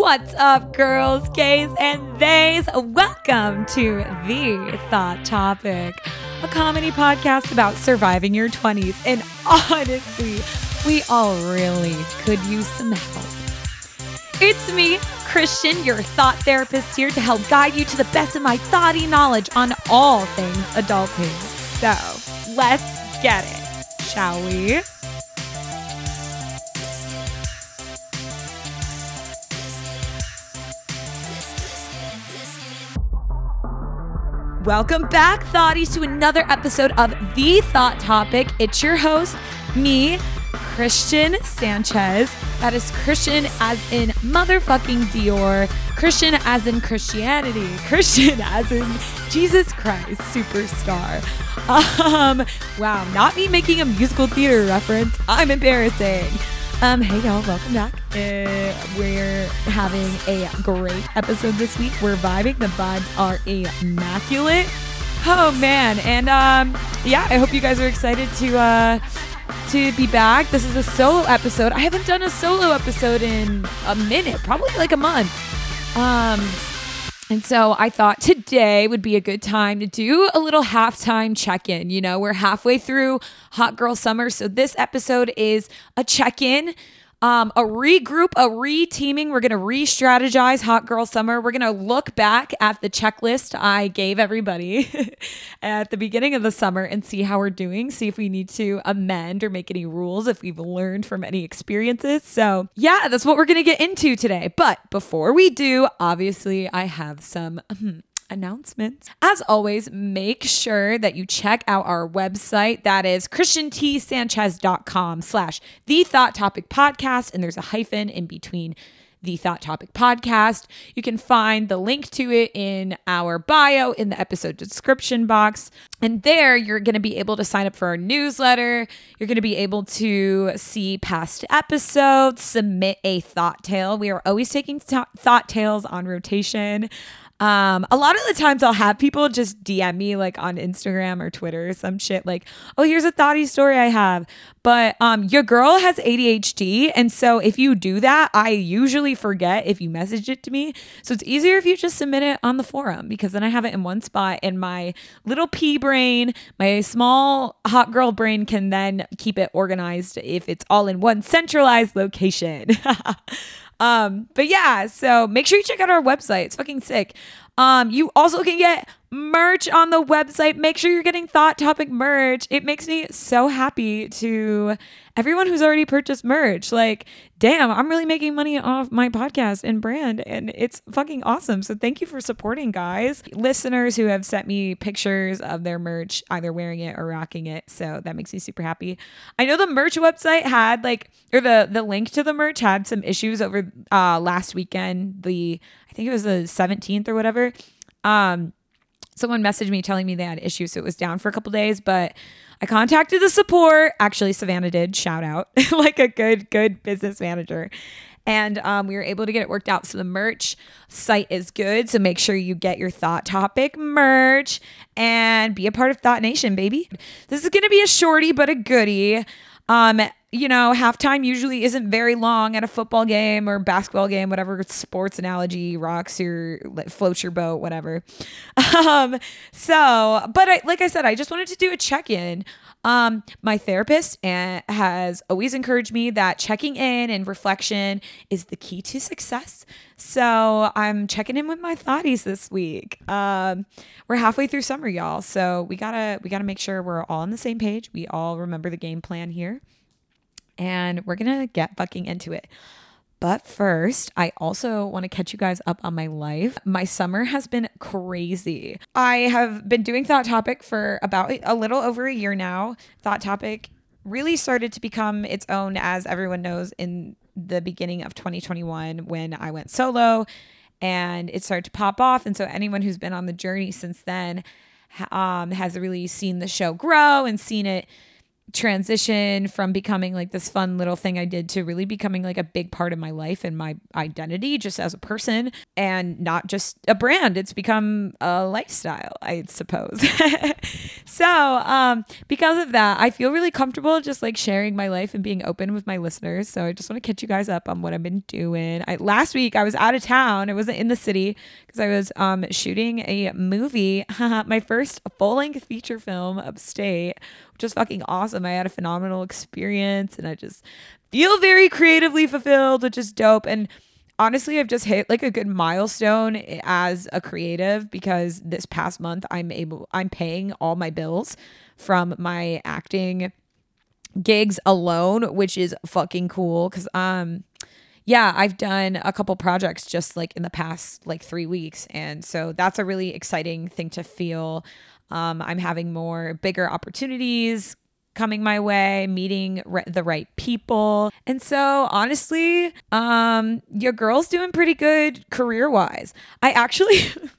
What's up, girls, gays, and theys? Welcome to The Thought Topic, a comedy podcast about surviving your 20s. And honestly, we all really could use some help. It's me, Christian, your thought therapist, here to help guide you to the best of my thoughty knowledge on all things adulting. So, let's get it, shall we? Welcome back, Thoughties, to another episode of The Thought Topic. It's your host, me, Christian Sanchez. That is Christian as in motherfucking Dior, Christian as in Christianity, Christian as in Jesus Christ superstar. Wow, not me making a musical theater reference. I'm embarrassing. Hey y'all, welcome back. We're having a great episode this week. We're vibing. The vibes are immaculate. Oh man, and yeah, I hope you guys are excited to be back. This is a solo episode. I haven't done a solo episode in a minute, probably like a month. And so I thought today would be a good time to do a little halftime check-in. You know, we're halfway through Hot Girl Summer. So this episode is a check-in, a regroup, a re-teaming. We're going to re-strategize Hot Girl Summer. We're going to look back at the checklist I gave everybody at the beginning of the summer and see how we're doing. See if we need to amend or make any rules, if we've learned from any experiences. So yeah, that's what we're going to get into today. But before we do, obviously I have some announcements. As always, make sure that you check out our website. That is christiantsanchez.com/The Thought Topic Podcast. And there's a hyphen in between The Thought Topic Podcast. You can find the link to it in our bio in the episode description box. And there you're going to be able to sign up for our newsletter. You're going to be able to see past episodes, submit a thought tale. We are always taking thought tales on rotation. A lot of the times I'll have people just DM me like on Instagram or Twitter or some shit like, oh, here's a thoughty story I have. But your girl has ADHD. And so if you do that, I usually forget if you message it to me. So it's easier if you just submit it on the forum, because then I have it in one spot and my little pea brain, my small hot girl brain can then keep it organized if it's all in one centralized location. But yeah, so make sure you check out our website. It's fucking sick. You also can get merch on the website. Make sure you're getting Thought Topic merch. It makes me so happy to everyone who's already purchased merch. Like, damn, I'm really making money off my podcast and brand, and it's fucking awesome. So thank you for supporting, guys. Listeners who have sent me pictures of their merch, either wearing it or rocking it. So that makes me super happy. I know the merch website had the link to the merch had some issues over last weekend. I think it was the 17th or whatever. Someone messaged me telling me they had issues, so it was down for a couple days, but I contacted the support. Actually, Savannah did, shout out, like a good business manager. And we were able to get it worked out. So the merch site is good. So make sure you get your Thought Topic merch and be a part of Thought Nation, baby. This is going to be a shorty, but a goodie. You know, halftime usually isn't very long at a football game or basketball game, whatever sports analogy rocks your, floats your boat, whatever. Like I said, I just wanted to do a check-in. My therapist has always encouraged me that checking in and reflection is the key to success. So I'm checking in with my thoughties this week. We're halfway through summer, y'all. So we gotta make sure we're all on the same page. We all remember the game plan here. And we're going to get fucking into it. But first, I also want to catch you guys up on my life. My summer has been crazy. I have been doing Thought Topic for about a little over a year now. Thought Topic really started to become its own, as everyone knows, in the beginning of 2021 when I went solo and it started to pop off. And so anyone who's been on the journey since then has really seen the show grow and seen it transition from becoming like this fun little thing I did to really becoming like a big part of my life and my identity just as a person, and not just a brand. It's become a lifestyle, I suppose. So, because of that, I feel really comfortable just like sharing my life and being open with my listeners. So I just want to catch you guys up on what I've been doing. Last week I was out of town. I wasn't in the city because I was shooting a movie, my first full-length feature film upstate, which was fucking awesome. I had a phenomenal experience and I just feel very creatively fulfilled, which is dope. And honestly, I've just hit like a good milestone as a creative because this past month I'm paying all my bills from my acting gigs alone, which is fucking cool because yeah, I've done a couple projects just like in the past like 3 weeks, and so that's a really exciting thing to feel. I'm having more bigger opportunities coming my way, meeting the right people. And so honestly, your girl's doing pretty good career-wise. I actually,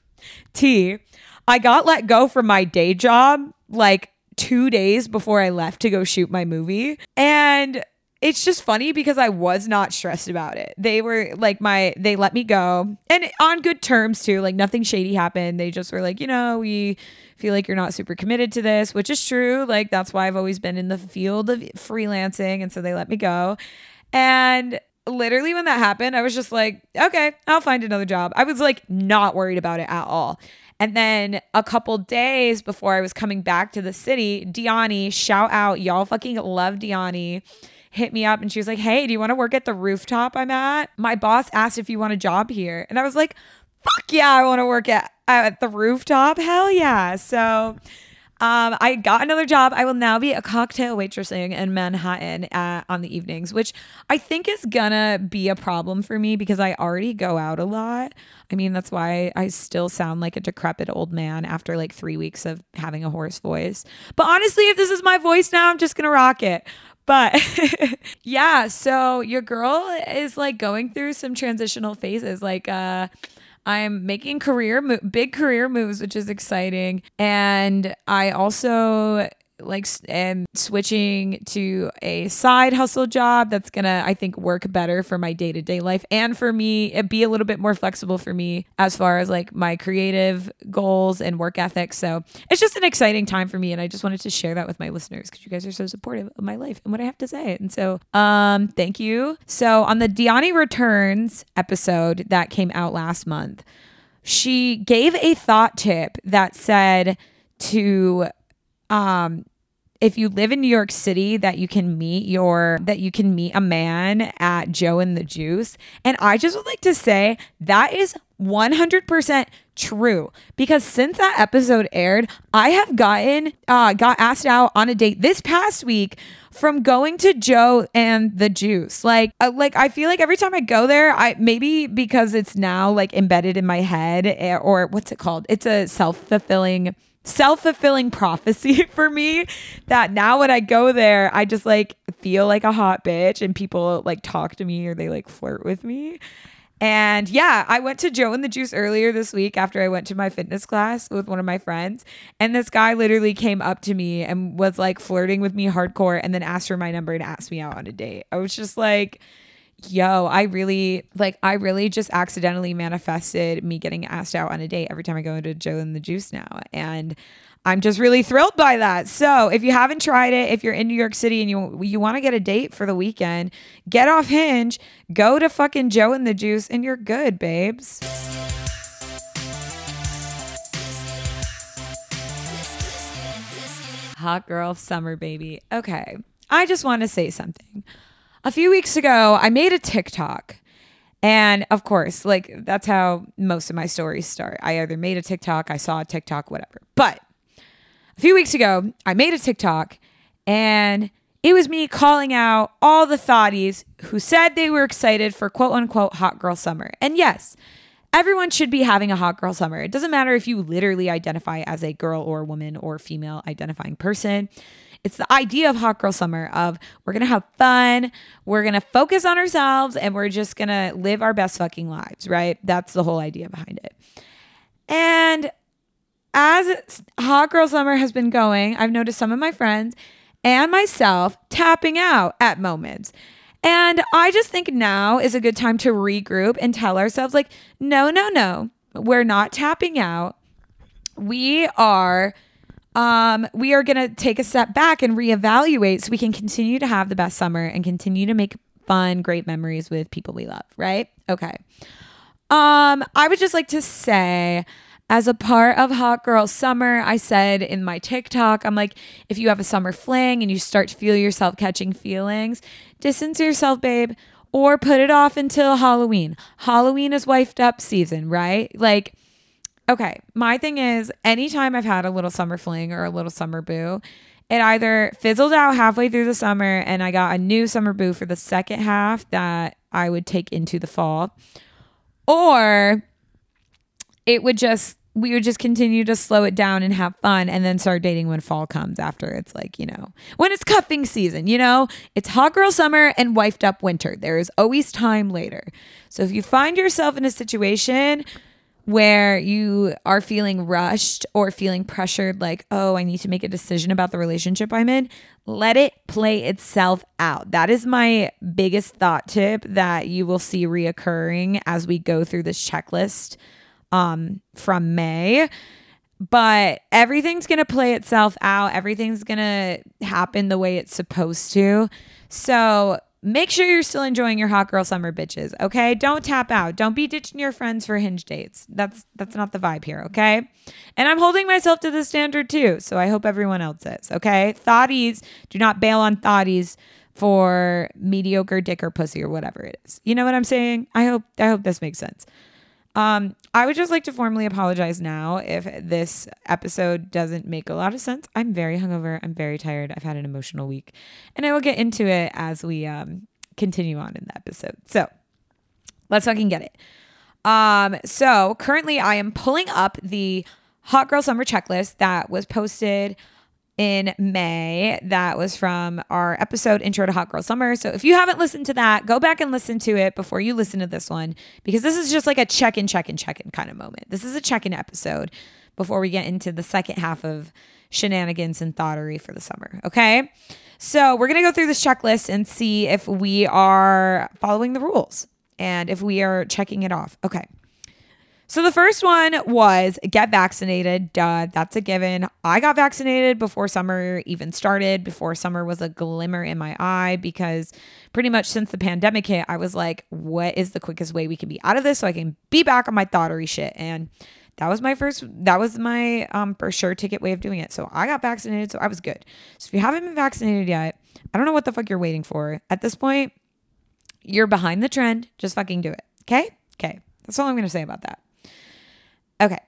I got let go from my day job like 2 days before I left to go shoot my movie. And it's just funny because I was not stressed about it. They were like they let me go and on good terms too. Like nothing shady happened. They just were like, we feel like you're not super committed to this, which is true. Like that's why I've always been in the field of freelancing. And so they let me go. And literally when that happened, I was just like, okay, I'll find another job. I was like not worried about it at all. And then a couple days before I was coming back to the city, Diani, shout out, y'all fucking love Diani, hit me up and she was like, hey, do you want to work at the rooftop I'm at? My boss asked if you want a job here. And I was like, fuck yeah, I want to work at the rooftop. Hell yeah. So I got another job. I will now be a cocktail waitressing in Manhattan on the evenings, which I think is gonna be a problem for me because I already go out a lot. I mean, that's why I still sound like a decrepit old man after like 3 weeks of having a hoarse voice. But honestly, if this is my voice now, I'm just gonna rock it. But yeah, so your girl is like going through some transitional phases. Like I'm making big career moves, which is exciting. And I also like am switching to a side hustle job that's gonna, I think, work better for my day-to-day life and for me, it'd be a little bit more flexible for me as far as like my creative goals and work ethic. So it's just an exciting time for me, and I just wanted to share that with my listeners because you guys are so supportive of my life and what I have to say. And so thank you. So on the Diani Returns episode that came out last month, she gave a thought tip that said to if you live in New York City, that you can meet a man at Joe and the Juice. And I just would like to say that is 100% true, because since that episode aired, I have got asked out on a date this past week from going to Joe and the Juice. Like I feel like every time I go there, maybe because it's now like embedded in my head, or what's it called? It's a self-fulfilling prophecy for me, that now when I go there, I just like feel like a hot bitch and people like talk to me or they like flirt with me. And yeah, I went to Joe and the Juice earlier this week after I went to my fitness class with one of my friends. And this guy literally came up to me and was like flirting with me hardcore and then asked for my number and asked me out on a date. I was just like, yo, I really just accidentally manifested me getting asked out on a date every time I go into Joe and the Juice now. And I'm just really thrilled by that. So if you haven't tried it, if you're in New York City and you want to get a date for the weekend, get off Hinge, go to fucking Joe and the Juice, and you're good, babes. Hot girl summer, baby. Okay, I just want to say something. A few weeks ago, I made a TikTok. And of course, like that's how most of my stories start. I either made a TikTok, I saw a TikTok, whatever. But a few weeks ago, I made a TikTok and it was me calling out all the thotties who said they were excited for quote unquote hot girl summer. And yes, everyone should be having a hot girl summer. It doesn't matter if you literally identify as a girl or woman or female identifying person. It's the idea of hot girl summer of we're going to have fun, we're going to focus on ourselves, and we're just going to live our best fucking lives, right? That's the whole idea behind it. And as hot girl summer has been going, I've noticed some of my friends and myself tapping out at moments. And I just think now is a good time to regroup and tell ourselves like, no, we're not tapping out. We are we are going to take a step back and reevaluate so we can continue to have the best summer and continue to make fun, great memories with people we love, right? Okay. I would just like to say, as a part of Hot Girl Summer, I said in my TikTok, I'm like, if you have a summer fling and you start to feel yourself catching feelings, distance yourself, babe, or put it off until Halloween. Halloween is wifed up season, right? Like, okay, my thing is, anytime I've had a little summer fling or a little summer boo, it either fizzled out halfway through the summer and I got a new summer boo for the second half that I would take into the fall, or we would just continue to slow it down and have fun and then start dating when fall comes after. It's like, when it's cuffing season, it's hot girl summer and wifed up winter. There is always time later. So if you find yourself in a situation where you are feeling rushed or feeling pressured, like, oh, I need to make a decision about the relationship I'm in, let it play itself out. That is my biggest thought tip that you will see reoccurring as we go through this checklist from May. But everything's going to play itself out. Everything's going to happen the way it's supposed to. So make sure you're still enjoying your hot girl summer, bitches. Okay. Don't tap out. Don't be ditching your friends for Hinge dates. That's not the vibe here. Okay. And I'm holding myself to the standard too. So I hope everyone else is. Okay. Thotties, do not bail on thotties for mediocre dick or pussy or whatever it is. You know what I'm saying? I hope this makes sense. I would just like to formally apologize now if this episode doesn't make a lot of sense. I'm very hungover. I'm very tired. I've had an emotional week, and I will get into it as we continue on in the episode. So let's fucking get it. So currently I am pulling up the Hot Girl Summer checklist that was posted in May. That was from our episode Intro to Hot Girl Summer. So if you haven't listened to that, go back and listen to it before you listen to this one, because this is just like a check-in kind of moment. This is a check-in episode before we get into the second half of shenanigans and thottery for the summer. Okay. So we're going to go through this checklist and see if we are following the rules and if we are checking it off. Okay. So the first one was get vaccinated. Duh, that's a given. I got vaccinated before summer even started, before summer was a glimmer in my eye, because pretty much since the pandemic hit, I was like, what is the quickest way we can be out of this so I can be back on my thottery shit? And that was my for sure ticket way of doing it. So I got vaccinated, so I was good. So if you haven't been vaccinated yet, I don't know what the fuck you're waiting for. At this point, you're behind the trend. Just fucking do it. Okay? Okay. That's all I'm going to say about that. Okay.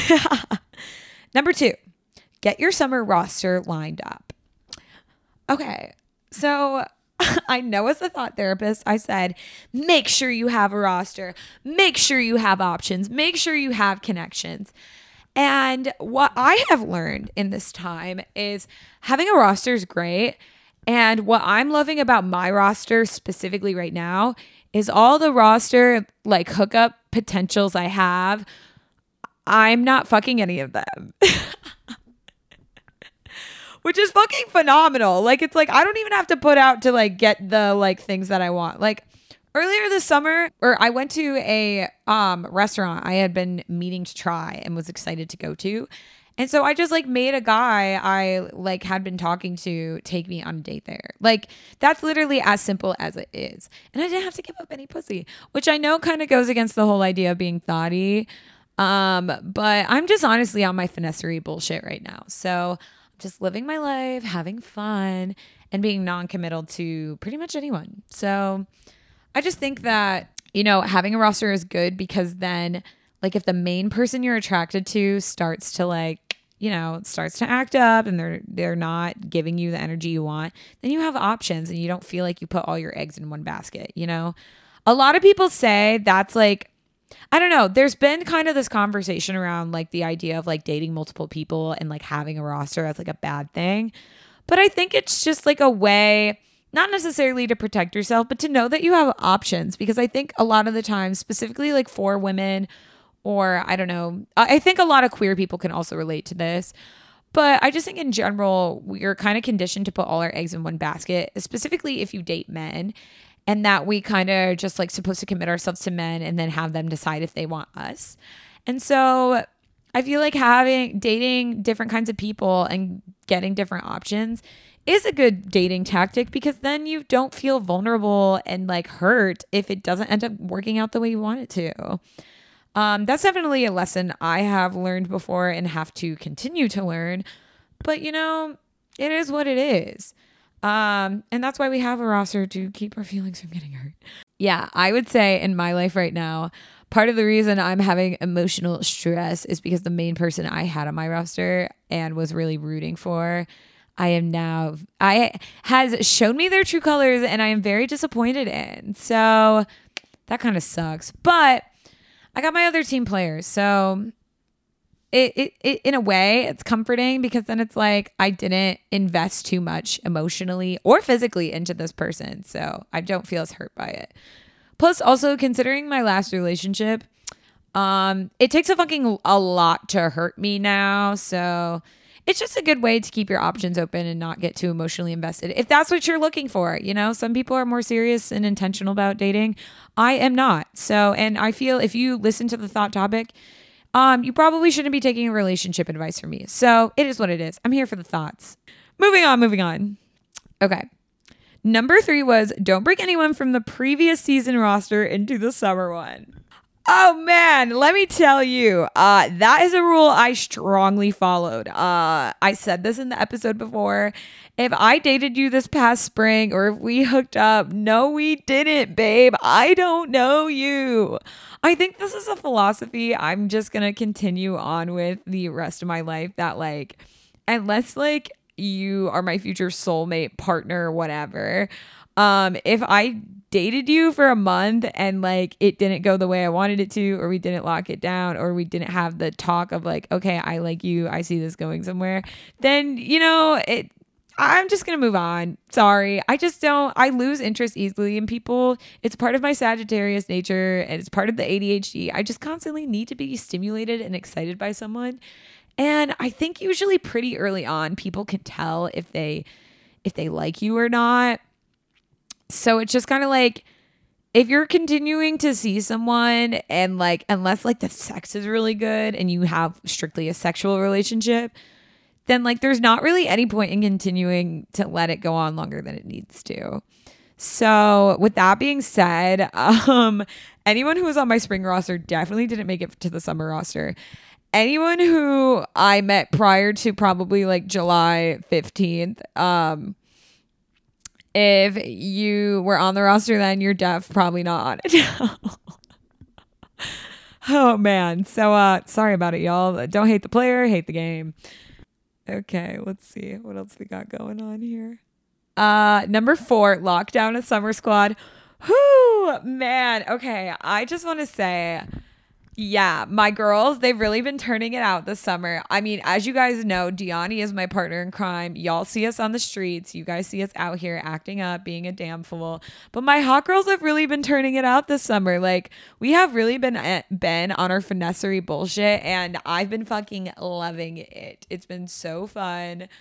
Number 2, get your summer roster lined up. Okay. So I know as a thought therapist, I said, make sure you have a roster, make sure you have options, make sure you have connections. And what I have learned in this time is having a roster is great. And what I'm loving about my roster specifically right now is all the roster like hookup potentials I have. I'm not fucking any of them. Which is fucking phenomenal. Like, it's like, I don't even have to put out to like get the like things that I want. Like earlier this summer, I went to a restaurant I had been meaning to try and was excited to go to. And so I just like made a guy I like had been talking to take me on a date there. Like, that's literally as simple as it is. And I didn't have to give up any pussy, which I know kind of goes against the whole idea of being thotty. But I'm just honestly on my finessery bullshit right now. So I'm just living my life, having fun, and being non-committal to pretty much anyone. So I just think that, having a roster is good, because then like if the main person you're attracted to starts to act up and they're not giving you the energy you want, then you have options and you don't feel like you put all your eggs in one basket. A lot of people say that's like, I don't know. There's been kind of this conversation around like the idea of like dating multiple people and like having a roster as like a bad thing. But I think it's just like a way, not necessarily to protect yourself, but to know that you have options. Because I think a lot of the time, specifically like for women, or I don't know, I think a lot of queer people can also relate to this. But I just think in general, we're kind of conditioned to put all our eggs in one basket, specifically if you date men. And that we kind of just like supposed to commit ourselves to men and then have them decide if they want us. And so I feel like dating different kinds of people and getting different options is a good dating tactic, because then you don't feel vulnerable and like hurt if it doesn't end up working out the way you want it to. That's definitely a lesson I have learned before and have to continue to learn. But it is what it is. And that's why we have a roster, to keep our feelings from getting hurt. Yeah, I would say in my life right now, part of the reason I'm having emotional stress is because the main person I had on my roster and was really rooting for, I has shown me their true colors, and I am very disappointed in. So that kind of sucks. But I got my other team players, so it in a way it's comforting, because then it's like I didn't invest too much emotionally or physically into this person, so I don't feel as hurt by it. Plus, also considering my last relationship, it takes a lot to hurt me now, so it's just a good way to keep your options open and not get too emotionally invested. If that's what you're looking for, some people are more serious and intentional about dating. I am not. So, and I feel if you listen to the thought topic, you probably shouldn't be taking relationship advice from me. So it is what it is. I'm here for the thoughts. Moving on. Okay. Number 3 was don't bring anyone from the previous season roster into the summer one. Oh man, let me tell you, that is a rule I strongly followed. I said this in the episode before. If I dated you this past spring, or if we hooked up, no, we didn't, babe. I don't know you. I think this is a philosophy I'm just going to continue on with the rest of my life, that like, unless like you are my future soulmate, partner, whatever, if I dated you for a month and like it didn't go the way I wanted it to, or we didn't lock it down, or we didn't have the talk of like, okay, I like you, I see this going somewhere, then I'm just gonna move on. Sorry, I lose interest easily in people. It's part of my Sagittarius nature, and it's part of the ADHD. I just constantly need to be stimulated and excited by someone, and I think usually pretty early on people can tell if they like you or not. So it's just kind of like, if you're continuing to see someone and like, unless like the sex is really good and you have strictly a sexual relationship, then like there's not really any point in continuing to let it go on longer than it needs to. So with that being said, anyone who was on my spring roster definitely didn't make it to the summer roster. Anyone who I met prior to probably like July 15th, if you were on the roster then, you're probably not on it now. Oh man. So sorry about it, y'all. Don't hate the player, hate the game. Okay, let's see what else we got going on here. Number 4, lock down a summer squad. Whoo, man. Okay, I just want to say, yeah, my girls, they've really been turning it out this summer. I mean, as you guys know, Deani is my partner in crime. Y'all see us on the streets. You guys see us out here acting up, being a damn fool. But my hot girls have really been turning it out this summer. Like, we have really been on our finessery bullshit, and I've been fucking loving it. It's been so fun.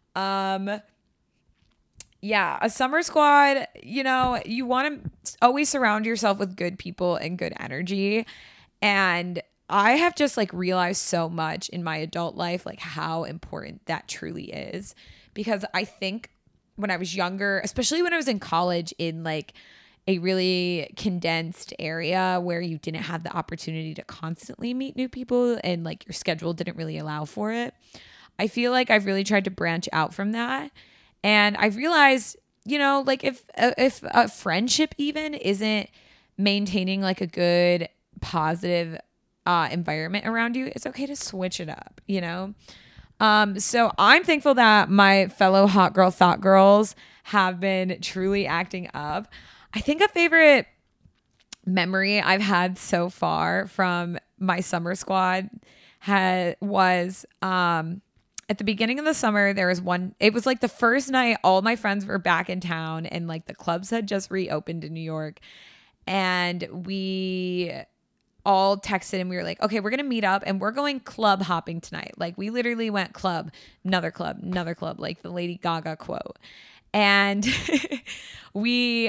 Yeah, a summer squad, you want to always surround yourself with good people and good energy. And I have just like realized so much in my adult life, like how important that truly is. Because I think when I was younger, especially when I was in college in like a really condensed area where you didn't have the opportunity to constantly meet new people and like your schedule didn't really allow for it, I feel like I've really tried to branch out from that. And I've realized, like if a friendship even isn't maintaining like a good positive environment around you, it's okay to switch it up, so I'm thankful that my fellow hot girl thought girls have been truly acting up. I think a favorite memory I've had so far from my summer squad was at the beginning of the summer. There was it was like the first night all my friends were back in town and like the clubs had just reopened in New York, and we all texted and we were like, okay, we're going to meet up and we're going club hopping tonight. Like we literally went club, another club, like the Lady Gaga quote. And we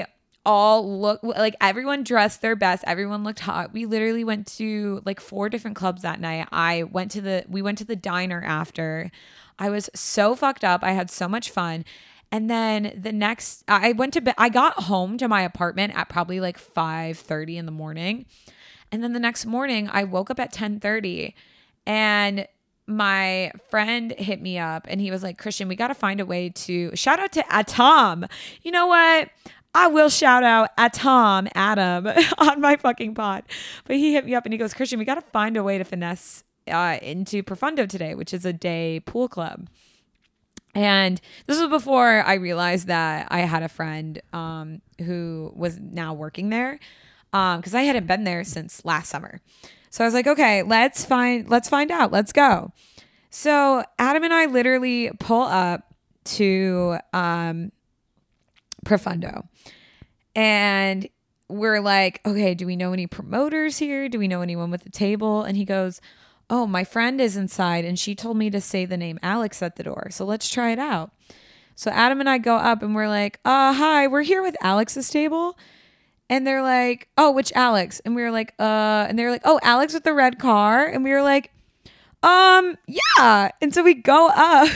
all look like everyone dressed their best. Everyone looked hot. We literally went to like 4 different clubs that night. We went to the diner after. I was so fucked up. I had so much fun. And then I went to bed. I got home to my apartment at probably like 5:30 in the morning. And then the next morning I woke up at 10:30 and my friend hit me up and he was like, Christian, we got to find a way to shout out to Atom. You know what? I will shout out Atom, Adam on my fucking pod. But he hit me up and he goes, Christian, we got to find a way to finesse into Profundo today, which is a day pool club. And this was before I realized that I had a friend who was now working there because I hadn't been there since last summer. So I was like, okay, let's find out. Let's go. So Adam and I literally pull up to Profundo. And we're like, okay, do we know any promoters here? Do we know anyone with a table? And he goes, oh, my friend is inside and she told me to say the name Alex at the door. So let's try it out. So Adam and I go up and we're like, hi, we're here with Alex's table. And they're like, oh, which Alex? And we were like, and they're like, oh, Alex with the red car. And we were like, yeah. And so we go up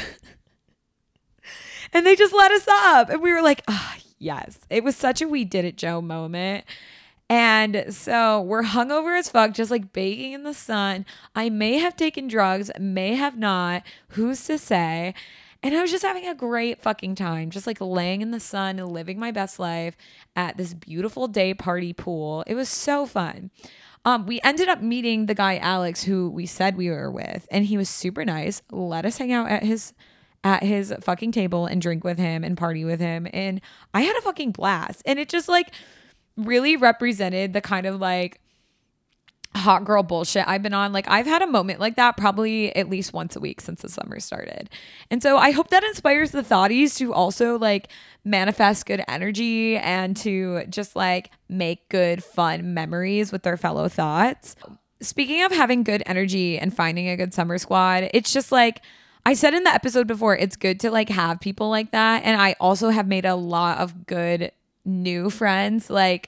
and they just let us up. And we were like, yes. It was such a we did it, Joe moment. And so we're hungover as fuck, just like baking in the sun. I may have taken drugs, may have not. Who's to say? And I was just having a great fucking time, just like laying in the sun and living my best life at this beautiful day party pool. It was so fun. We ended up meeting the guy, Alex, who we said we were with, and he was super nice. Let us hang out at his fucking table and drink with him and party with him. And I had a fucking blast. And it just like really represented the kind of like hot girl bullshit I've been on. Like I've had a moment like that probably at least once a week since the summer started. And so I hope that inspires the thoughties to also like manifest good energy and to just like make good fun memories with their fellow thoughts. Speaking of having good energy and finding a good summer squad, it's just like I said in the episode before, it's good to like have people like that. And I also have made a lot of good new friends. Like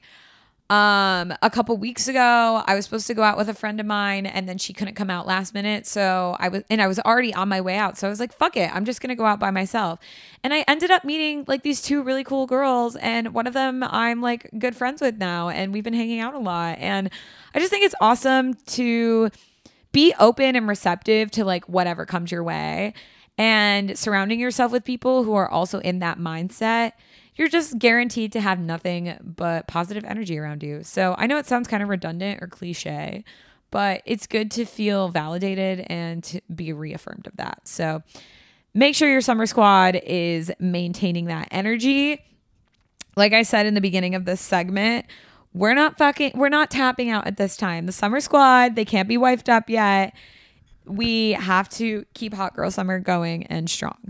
a couple weeks ago, I was supposed to go out with a friend of mine and then she couldn't come out last minute. So I was already on my way out. So I was like, fuck it. I'm just going to go out by myself. And I ended up meeting like these 2 really cool girls. And one of them I'm like good friends with now. And we've been hanging out a lot. And I just think it's awesome to be open and receptive to like whatever comes your way and surrounding yourself with people who are also in that mindset. You're just guaranteed to have nothing but positive energy around you. So I know it sounds kind of redundant or cliche, but it's good to feel validated and to be reaffirmed of that. So make sure your summer squad is maintaining that energy. Like I said in the beginning of this segment, we're not tapping out at this time. The summer squad, they can't be wifed up yet. We have to keep Hot Girl Summer going and strong.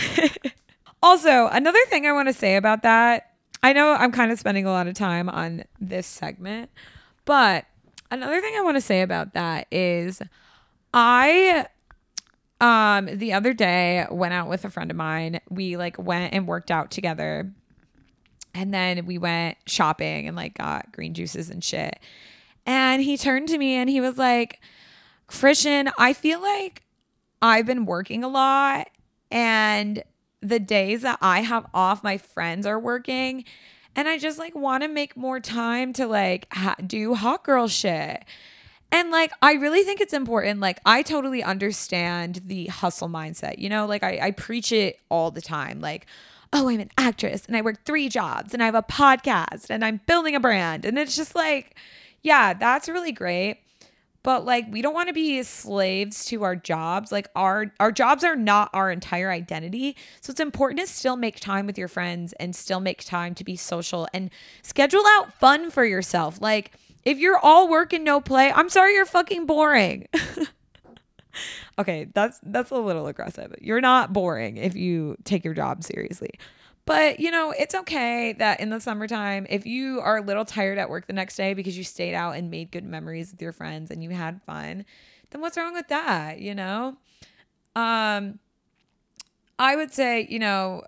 Also, another thing I want to say about that, I know I'm kind of spending a lot of time on this segment, but another thing I want to say about that is I the other day went out with a friend of mine. We like went and worked out together. And then we went shopping and like got green juices and shit. And he turned to me and he was like, Christian, I feel like I've been working a lot and the days that I have off, my friends are working. And I just like want to make more time to like do hot girl shit. And like, I really think it's important. Like, I totally understand the hustle mindset, you know, like I preach it all the time. Like, oh, I'm an actress and I work 3 jobs and I have a podcast and I'm building a brand. And it's just like, yeah, that's really great. But like, we don't want to be slaves to our jobs. Like our jobs are not our entire identity. So it's important to still make time with your friends and still make time to be social and schedule out fun for yourself. Like if you're all work and no play, I'm sorry, you're fucking boring. Okay, that's a little aggressive. You're not boring if you take your job seriously. But, you know, it's okay that in the summertime, if you are a little tired at work the next day because you stayed out and made good memories with your friends and you had fun, then what's wrong with that, you know? I would say, you know,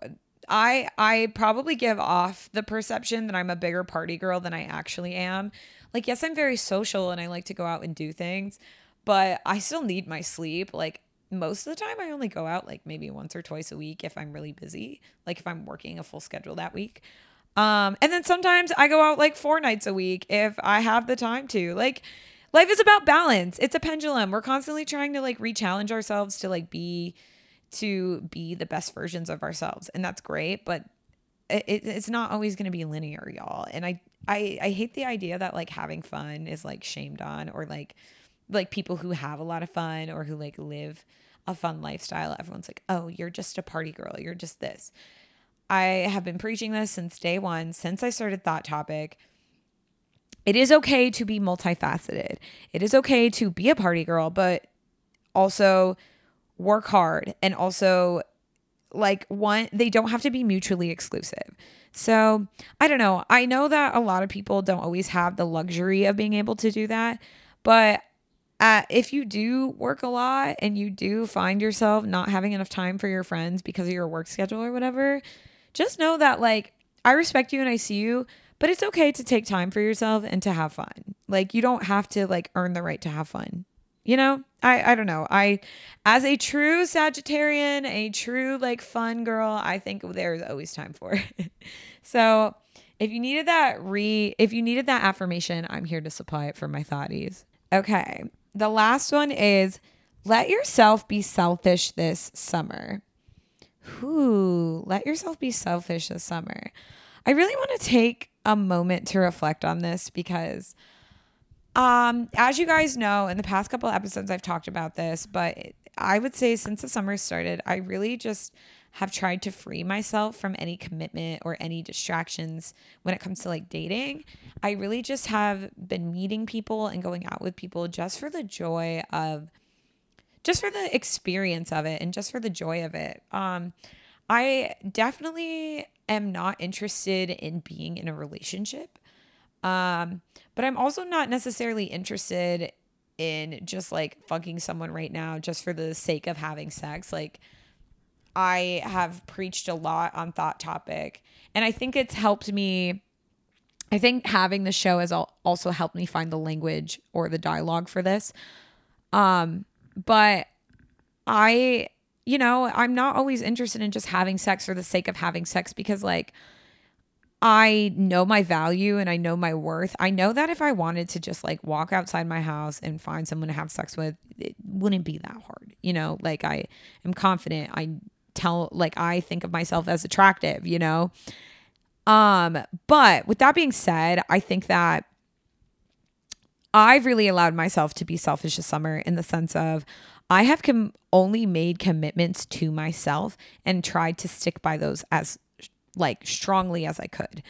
I probably give off the perception that I'm a bigger party girl than I actually am. Like, yes, I'm very social and I like to go out and do things, but I still need my sleep. Like, most of the time I only go out like maybe once or twice a week if I'm really busy, like if I'm working a full schedule that week. And then sometimes I go out like 4 nights a week if I have the time to. Like, life is about balance. It's a pendulum. We're constantly trying to like re-challenge ourselves to like be the best versions of ourselves, and that's great, but it's not always going to be linear, y'all. And I hate the idea that like having fun is like shamed on, or like people who have a lot of fun or who like live a fun lifestyle, everyone's like, oh, you're just a party girl, you're just this. I have been preaching this since day one, since I started Thought Topic. It is okay to be multifaceted. It is okay to be a party girl, but also work hard, and also like they don't have to be mutually exclusive. So I don't know. I know that a lot of people don't always have the luxury of being able to do that, but if you do work a lot and you do find yourself not having enough time for your friends because of your work schedule or whatever, just know that like I respect you and I see you, but it's okay to take time for yourself and to have fun. Like, you don't have to like earn the right to have fun. You know, I don't know. As a true Sagittarian, a true like fun girl, I think there's always time for it. So if you needed that affirmation, I'm here to supply it for my thoughties. Okay. The last one is, let yourself be selfish this summer. Let yourself be selfish this summer. I really want to take a moment to reflect on this because as you guys know, in the past couple episodes, I've talked about this, but I would say since the summer started, I really just have tried to free myself from any commitment or any distractions when it comes to like dating. I really just have been meeting people and going out with people just for the experience of it and just for the joy of it. I definitely am not interested in being in a relationship. But I'm also not necessarily interested in just like fucking someone right now just for the sake of having sex. Like, I have preached a lot on Thought Topic, and I think it's helped me. I think having the show has also helped me find the language or the dialogue for this. But I'm not always interested in just having sex for the sake of having sex, because like, I know my value and I know my worth. I know that if I wanted to just like walk outside my house and find someone to have sex with, it wouldn't be that hard. You know, like, I am confident. I think of myself as attractive, you know? But with that being said, I think that I've really allowed myself to be selfish this summer, in the sense of I have only made commitments to myself and tried to stick by those as like strongly as I could.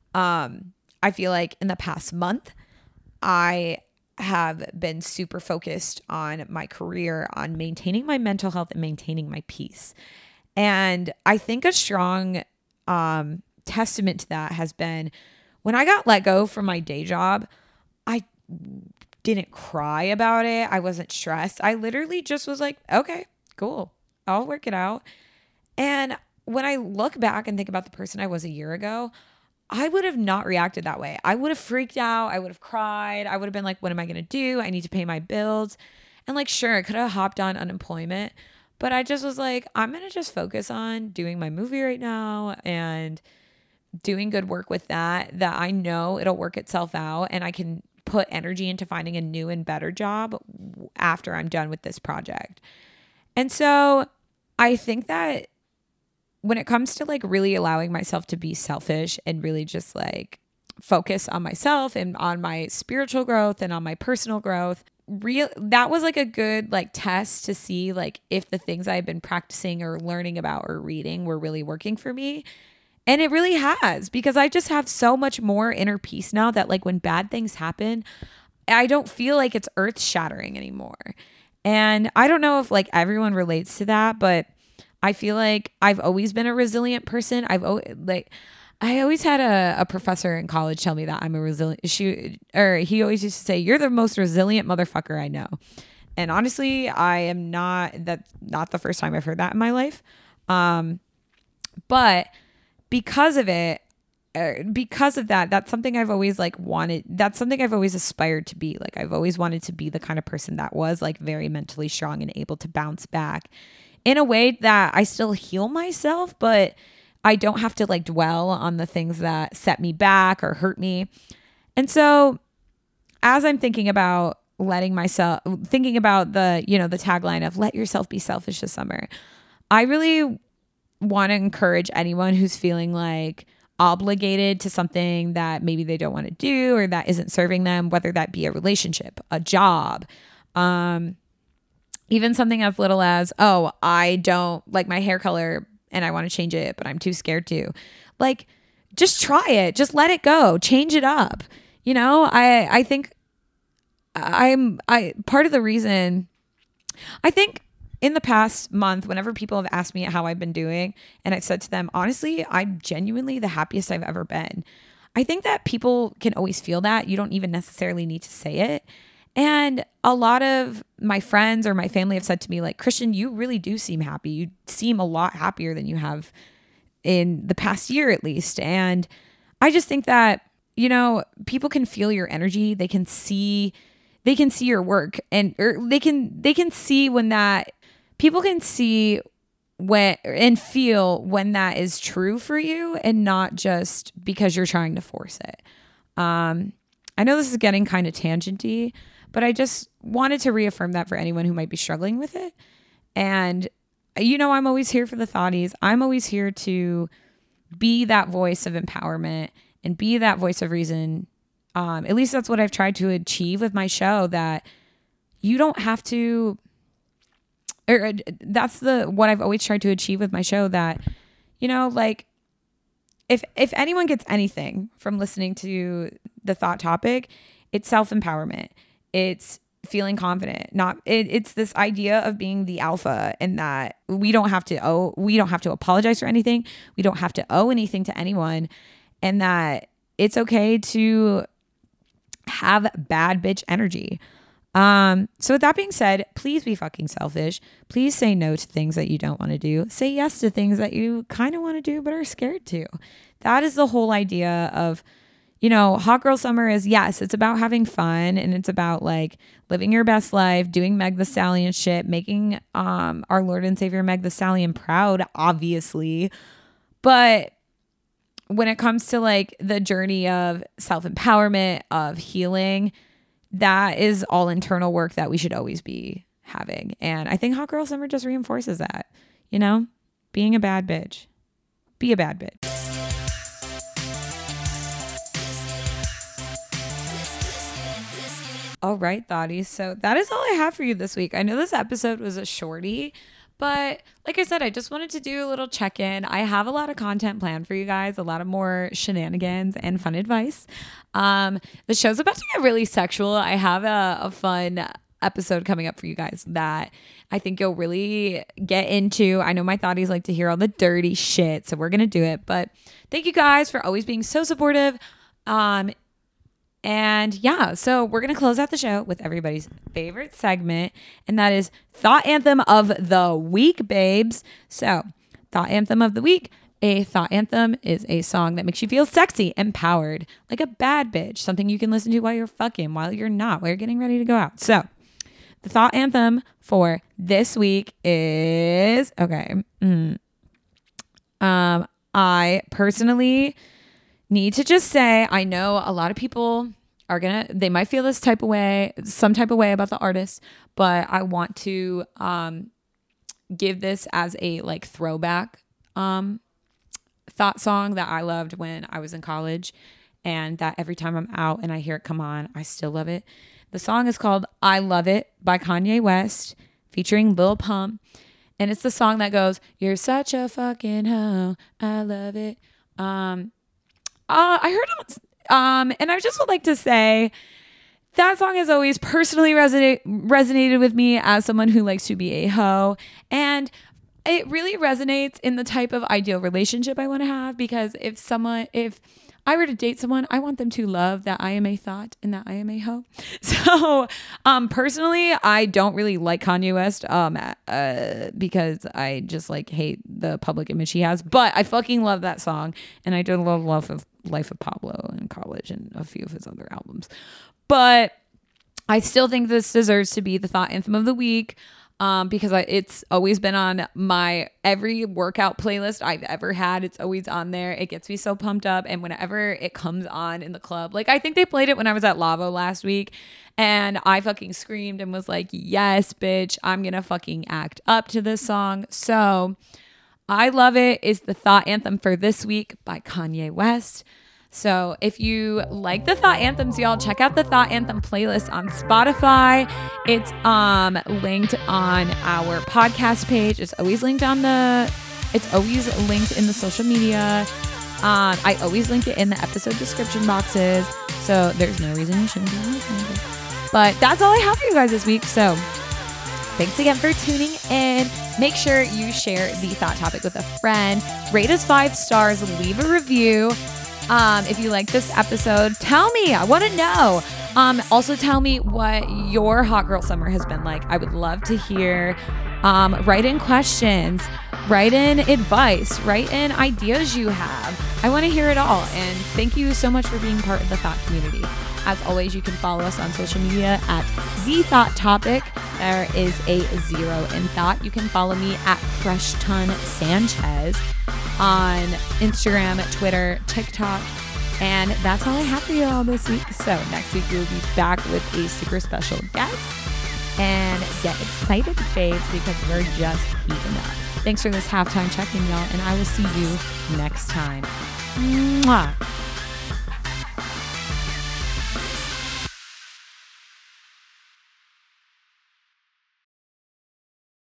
I feel like in the past month, I have been super focused on my career, on maintaining my mental health and maintaining my peace. And I think a strong testament to that has been when I got let go from my day job. I didn't cry about it. I wasn't stressed. I literally just was like, okay, cool, I'll work it out. And when I look back and think about the person I was a year ago, I would have not reacted that way. I would have freaked out. I would have cried. I would have been like, what am I going to do? I need to pay my bills. And like, sure, I could have hopped on unemployment, but I just was like, I'm going to just focus on doing my movie right now and doing good work with that I know it'll work itself out, and I can put energy into finding a new and better job after I'm done with this project. And so I think that when it comes to like really allowing myself to be selfish and really just like focus on myself and on my spiritual growth and on my personal growth, that was like a good like test to see like if the things I've been practicing or learning about or reading were really working for me. And it really has, because I just have so much more inner peace now that like when bad things happen, I don't feel like it's earth shattering anymore. And I don't know if like everyone relates to that, but I feel like I've always been a resilient person. I always had a professor in college tell me that I'm a resilient. He always used to say, "You're the most resilient motherfucker I know." And honestly, I am not. That's not the first time I've heard that in my life. But because of it, because of that, that's something I've always like wanted. That's something I've always aspired to be. Like I've always wanted to be the kind of person that was like very mentally strong and able to bounce back in a way that I still heal myself, but I don't have to like dwell on the things that set me back or hurt me. And so as I'm thinking about thinking about the, you know, the tagline of let yourself be selfish this summer, I really want to encourage anyone who's feeling like obligated to something that maybe they don't want to do or that isn't serving them, whether that be a relationship, a job, even something as little as, oh, I don't like my hair color and I want to change it, but I'm too scared to. Like, just try it. Just let it go. Change it up. You know, I think part of the reason, I think in the past month, whenever people have asked me how I've been doing, and I've said to them, honestly, I'm genuinely the happiest I've ever been. I think that people can always feel that. You don't even necessarily need to say it. And a lot of my friends or my family have said to me, like, Christian, you really do seem happy. You seem a lot happier than you have in the past year, at least. And I just think that, you know, people can feel your energy. They can see your work, and or they can see when that people can see when and feel when that is true for you and not just because you're trying to force it. I know this is getting kind of tangenty, but I just wanted to reaffirm that for anyone who might be struggling with it. And, you know, I'm always here for the thoughties. I'm always here to be that voice of empowerment and be that voice of reason. At least that's what I've tried to achieve with my show, that you don't have to, or that's what I've always tried to achieve with my show, that, you know, like if anyone gets anything from listening to the thought topic, it's self-empowerment. It's feeling confident. It's this idea of being the alpha, and that we don't have to apologize for anything. We don't have to owe anything to anyone, and that it's okay to have bad bitch energy. So with that being said, please be fucking selfish. Please say no to things that you don't want to do. Say yes to things that you kind of want to do but are scared to. That is the whole idea of, you know, Hot Girl Summer is, yes, it's about having fun, and it's about like living your best life, doing Meg the Stallion shit, making our Lord and Savior Meg the Stallion proud, obviously. But when it comes to like the journey of self-empowerment, of healing, that is all internal work that we should always be having. And I think Hot Girl Summer just reinforces that, you know, being a bad bitch. Be a bad bitch. All right, thotties. So that is all I have for you this week. I know this episode was a shorty, but like I said, I just wanted to do a little check-in. I have a lot of content planned for you guys, a lot of more shenanigans and fun advice. The show's about to get really sexual. I have a fun episode coming up for you guys that I think you'll really get into. I know my thotties like to hear all the dirty shit, so we're going to do it. But thank you guys for always being so supportive. And yeah, so we're going to close out the show with everybody's favorite segment, and that is Thought Anthem of the Week, babes. So, Thought Anthem of the Week. A thought anthem is a song that makes you feel sexy, empowered, like a bad bitch, something you can listen to while you're fucking, while you're not, while you're getting ready to go out. So, the thought anthem for this week is, okay, I personally need to just say, I know a lot of people they might feel some type of way about the artist, but I want to give this as a like throwback thought song that I loved when I was in college, and that every time I'm out and I hear it come on, I still love it. The song is called I Love It by Kanye West featuring Lil Pump, and it's the song that goes, "You're such a fucking hoe, I love it." I heard it, and I just would like to say that song has always personally resonated with me as someone who likes to be a hoe, and it really resonates in the type of ideal relationship I want to have, because if I were to date someone, I want them to love that I am a thought and that I am a hoe. So, personally, I don't really like Kanye West, because I just like hate the public image he has, but I fucking love that song. And I do love Life of Pablo in college and a few of his other albums. But I still think this deserves to be the thought anthem of the week. Because it's always been on my every workout playlist I've ever had. It's always on there. It gets me so pumped up. And whenever it comes on in the club, like I think they played it when I was at Lavo last week, and I fucking screamed and was like, yes, bitch, I'm gonna fucking act up to this song. So I love it. It's the thought anthem for this week by Kanye West. So if you like the thought anthems, y'all, check out the thought anthem playlist on Spotify. It's linked on our podcast page. It's always linked in the social media. I always link it in the episode description boxes. So there's no reason you shouldn't be listening. But that's all I have for you guys this week. So thanks again for tuning in. Make sure you share the thought topic with a friend. Rate us 5 stars. Leave a review. If you like this episode, tell me. I want to know. Also tell me what your hot girl summer has been like. I would love to hear. Write in questions, write in advice, write in ideas you have. I want to hear it all. And thank you so much for being part of the Thought community. As always, you can follow us on social media at The Thought Topic. There is a 0 in thought. You can follow me at Freshton Sanchez on Instagram, Twitter, TikTok. And that's all I have for you all this week. So next week, we'll be back with a super special guest. And get excited, babes, because we're just heating up. Thanks for this halftime check-in, y'all. And I will see you next time. Mwah.